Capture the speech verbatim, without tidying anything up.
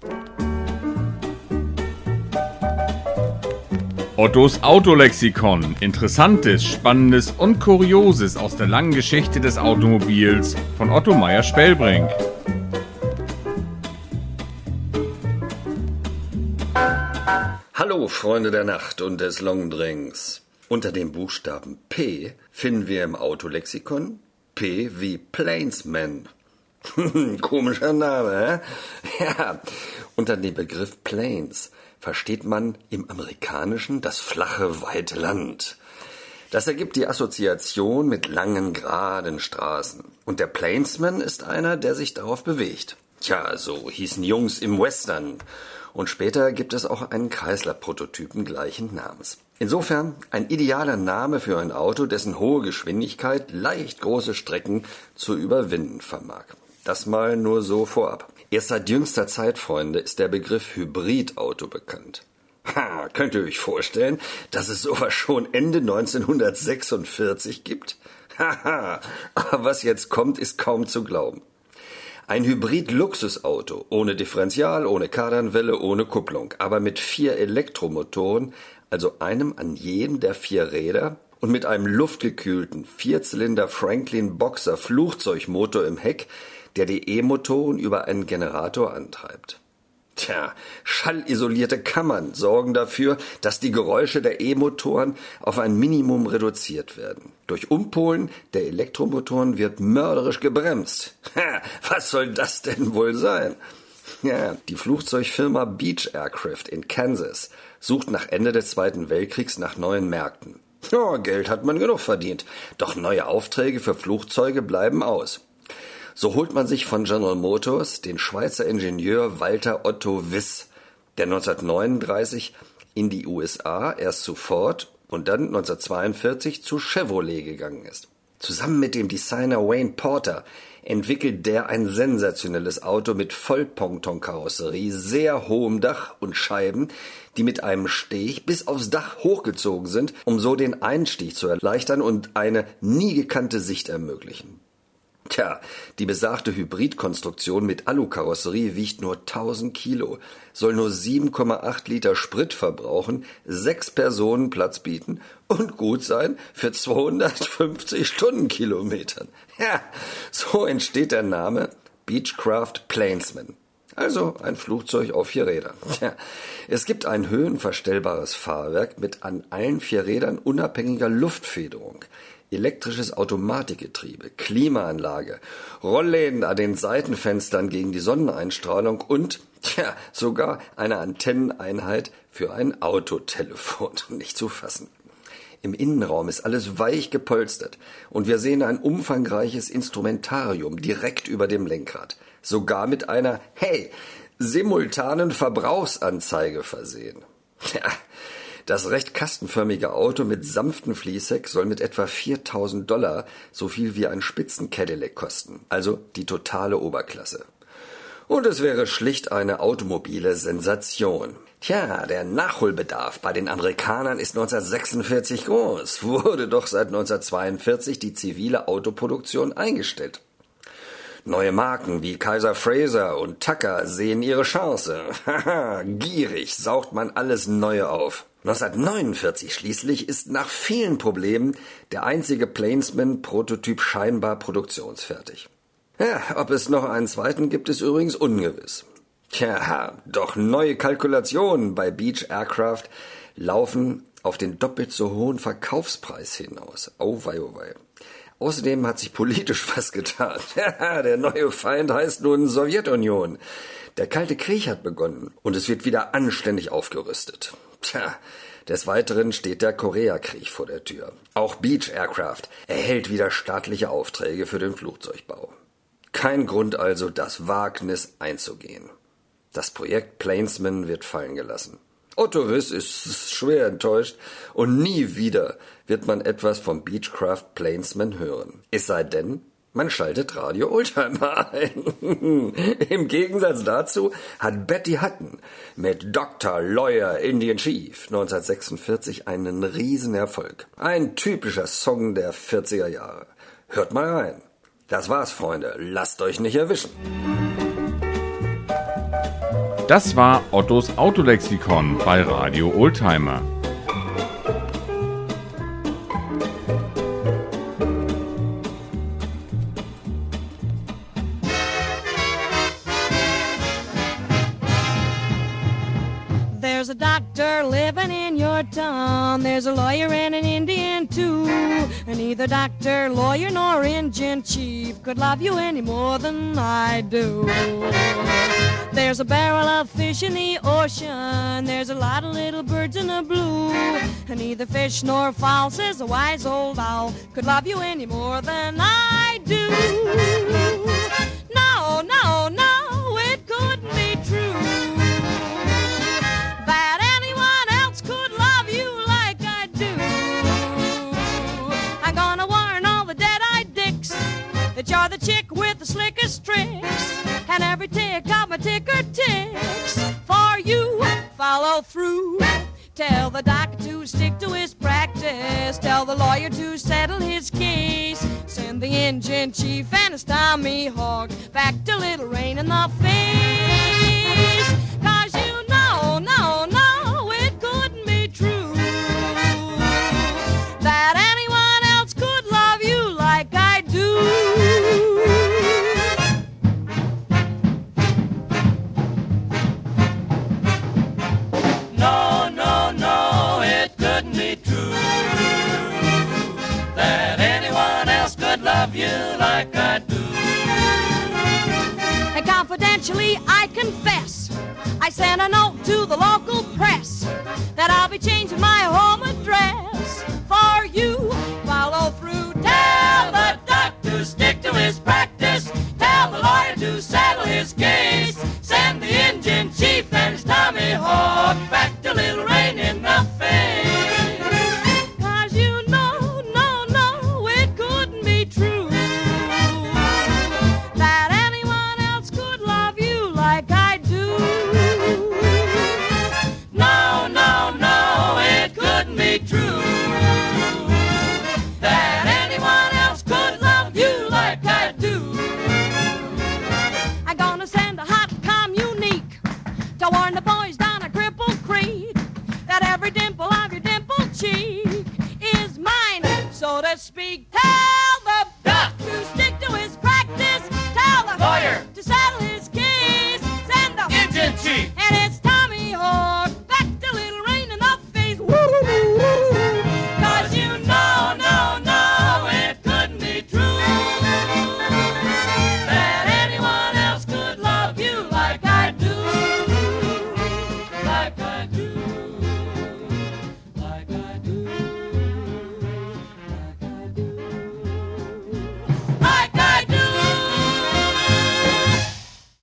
Ottos Autolexikon. Interessantes, Spannendes und Kurioses aus der langen Geschichte des Automobils von Otto Meyer-Spellbrink. Hallo Freunde der Nacht und des Longdrinks. Unter dem Buchstaben P finden wir im Autolexikon P wie Plainsman. Komischer Name, hä? Ja, unter dem Begriff Plains versteht man im Amerikanischen das flache, weite Land. Das ergibt die Assoziation mit langen, geraden Straßen. Und der Plainsman ist einer, der sich darauf bewegt. Tja, so hießen Jungs im Western. Und später gibt es auch einen Chrysler-Prototypen gleichen Namens. Insofern ein idealer Name für ein Auto, dessen hohe Geschwindigkeit leicht große Strecken zu überwinden vermag. Das mal nur so vorab. Erst seit jüngster Zeit, Freunde, ist der Begriff Hybridauto bekannt. Ha, könnt ihr euch vorstellen, dass es sowas schon Ende neunzehnhundertsechsundvierzig gibt? Haha, aber was jetzt kommt, ist kaum zu glauben. Ein Hybrid-Luxusauto, ohne Differential, ohne Kardanwelle, ohne Kupplung, aber mit vier Elektromotoren, also einem an jedem der vier Räder und mit einem luftgekühlten Vierzylinder Franklin Boxer Flugzeugmotor im Heck, der die E-Motoren über einen Generator antreibt. Tja, schallisolierte Kammern sorgen dafür, dass die Geräusche der E-Motoren auf ein Minimum reduziert werden. Durch Umpolen der Elektromotoren wird mörderisch gebremst. Ha, was soll das denn wohl sein? Ja, die Flugzeugfirma Beech Aircraft in Kansas sucht nach Ende des Zweiten Weltkriegs nach neuen Märkten. Ja, Geld hat man genug verdient, doch neue Aufträge für Flugzeuge bleiben aus. So holt man sich von General Motors den Schweizer Ingenieur Walter Otto Wyss, der neunzehnhundertneununddreißig in die U S A erst zu Ford und dann neunzehnhundertzweiundvierzig zu Chevrolet gegangen ist. Zusammen mit dem Designer Wayne Porter entwickelt der ein sensationelles Auto mit Vollponton-Karosserie, sehr hohem Dach und Scheiben, die mit einem Steg bis aufs Dach hochgezogen sind, um so den Einstieg zu erleichtern und eine nie gekannte Sicht ermöglichen. Tja, die besagte Hybridkonstruktion mit Alukarosserie wiegt nur tausend Kilo, soll nur sieben Komma acht Liter Sprit verbrauchen, sechs Personen Platz bieten und gut sein für zweihundertfünfzig Stundenkilometern. Ja, so entsteht der Name Beechcraft Plainsman. Also ein Flugzeug auf vier Rädern. Tja, es gibt ein höhenverstellbares Fahrwerk mit an allen vier Rädern unabhängiger Luftfederung, elektrisches Automatikgetriebe, Klimaanlage, Rollläden an den Seitenfenstern gegen die Sonneneinstrahlung und tja, sogar eine Antenneneinheit für ein Autotelefon. Nicht zu fassen. Im Innenraum ist alles weich gepolstert und wir sehen ein umfangreiches Instrumentarium direkt über dem Lenkrad, sogar mit einer, hey, simultanen Verbrauchsanzeige versehen. Tja, das recht kastenförmige Auto mit sanftem Fließheck soll mit etwa viertausend Dollar so viel wie ein Spitzen-Cadillac kosten, also die totale Oberklasse. Und es wäre schlicht eine automobile Sensation. Tja, der Nachholbedarf bei den Amerikanern ist neunzehnhundertsechsundvierzig groß, wurde doch seit neunzehnhundertzweiundvierzig die zivile Autoproduktion eingestellt. Neue Marken wie Kaiser Frazer und Tucker sehen ihre Chance. Haha, gierig saugt man alles Neue auf. neunzehnhundertneunundvierzig schließlich ist nach vielen Problemen der einzige Plainsman-Prototyp scheinbar produktionsfertig. Ja, ob es noch einen zweiten gibt, ist übrigens ungewiss. Tja, doch neue Kalkulationen bei Beech Aircraft laufen auf den doppelt so hohen Verkaufspreis hinaus. Oh wei, oh wei. Außerdem hat sich politisch was getan. Der neue Feind heißt nun Sowjetunion. Der Kalte Krieg hat begonnen und es wird wieder anständig aufgerüstet. Tja, des Weiteren steht der Koreakrieg vor der Tür. Auch Beech Aircraft erhält wieder staatliche Aufträge für den Flugzeugbau. Kein Grund also, das Wagnis einzugehen. Das Projekt Plainsman wird fallen gelassen. Otto Wyss ist schwer enttäuscht und nie wieder wird man etwas vom Beechcraft Plainsman hören. Es sei denn, man schaltet Radio Oldtimer ein. Im Gegensatz dazu hat Betty Hutton mit Doktor Lawyer Indian Chief neunzehnhundertsechsundvierzig einen Riesenerfolg. Ein typischer Song der vierziger Jahre. Hört mal rein. Das war's, Freunde. Lasst euch nicht erwischen. Das war Ottos Autolexikon bei Radio Oldtimer. There's a doctor living in your town. There's a lawyer and an Indian too. And neither doctor, lawyer, nor Indian chief could love you any more than I do. There's a barrel of fish in the ocean. There's a lot of little birds in the blue. And neither fish nor fowl, says a wise old owl, could love you any more than I do. No, no, no, it couldn't be true that anyone else could love you like I do. I'm gonna warn all the dead-eyed dicks that you're the chick with the slickest tricks, and every tick of my ticker ticks for you. Follow through. Tell the doctor to stick to his practice. Tell the lawyer to settle his case. Send the engine chief and his Tommy Hawk back to Little Rain in the face. Cause you know, no, no, it couldn't be true that anyone else could love you like I do. No, no, no, it couldn't be true that anyone else could love you like I do. And confidentially I confess, I sent a note to the local press that I'll be changing my home address for you. Follow through. Tell the doctor to stick to his practice. Tell the lawyer to settle his case. Send the engine chief and his Tommy Hawk back to Little Rain in the face. Cause you know, no, no, it couldn't be true that anyone else could love you like I do. No, no, no, it couldn't be true that anyone else could love you like I do. I'm gonna send a hot communique to warn the